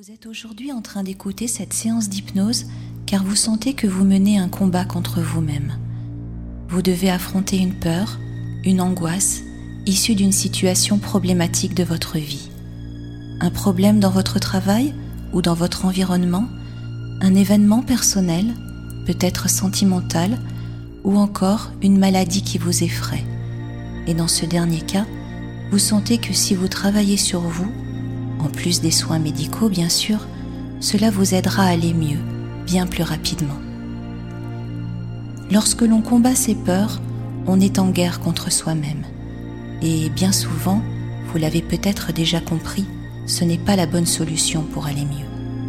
Vous êtes aujourd'hui en train d'écouter cette séance d'hypnose car vous sentez que vous menez un combat contre vous-même. Vous devez affronter une peur, une angoisse, issue d'une situation problématique de votre vie. Un problème dans votre travail ou dans votre environnement, un événement personnel, peut-être sentimental, ou encore une maladie qui vous effraie. Et dans ce dernier cas, vous sentez que si vous travaillez sur vous, en plus des soins médicaux bien sûr, cela vous aidera à aller mieux, bien plus rapidement. Lorsque l'on combat ses peurs, on est en guerre contre soi-même. Et bien souvent, vous l'avez peut-être déjà compris, ce n'est pas la bonne solution pour aller mieux.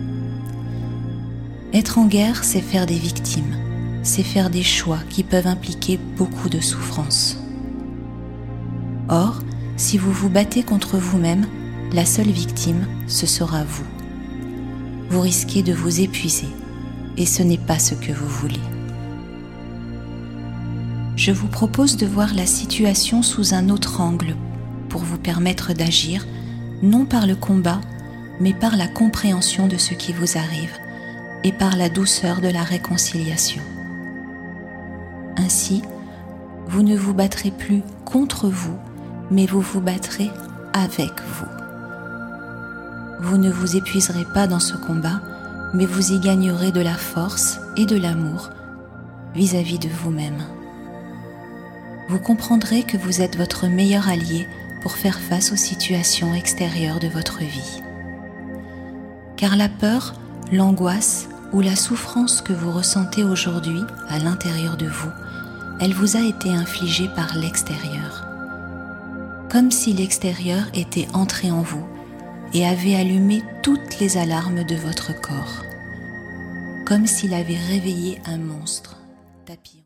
Être en guerre, c'est faire des victimes, c'est faire des choix qui peuvent impliquer beaucoup de souffrance. Or, si vous vous battez contre vous-même, la seule victime, ce sera vous. Vous risquez de vous épuiser, et ce n'est pas ce que vous voulez. Je vous propose de voir la situation sous un autre angle pour vous permettre d'agir, non par le combat, mais par la compréhension de ce qui vous arrive et par la douceur de la réconciliation. Ainsi, vous ne vous battrez plus contre vous, mais vous vous battrez avec vous. Vous ne vous épuiserez pas dans ce combat, mais vous y gagnerez de la force et de l'amour vis-à-vis de vous-même. Vous comprendrez que vous êtes votre meilleur allié pour faire face aux situations extérieures de votre vie. Car la peur, l'angoisse ou la souffrance que vous ressentez aujourd'hui à l'intérieur de vous, elle vous a été infligée par l'extérieur. Comme si l'extérieur était entré en vous et avait allumé toutes les alarmes de votre corps, comme s'il avait réveillé un monstre tapis.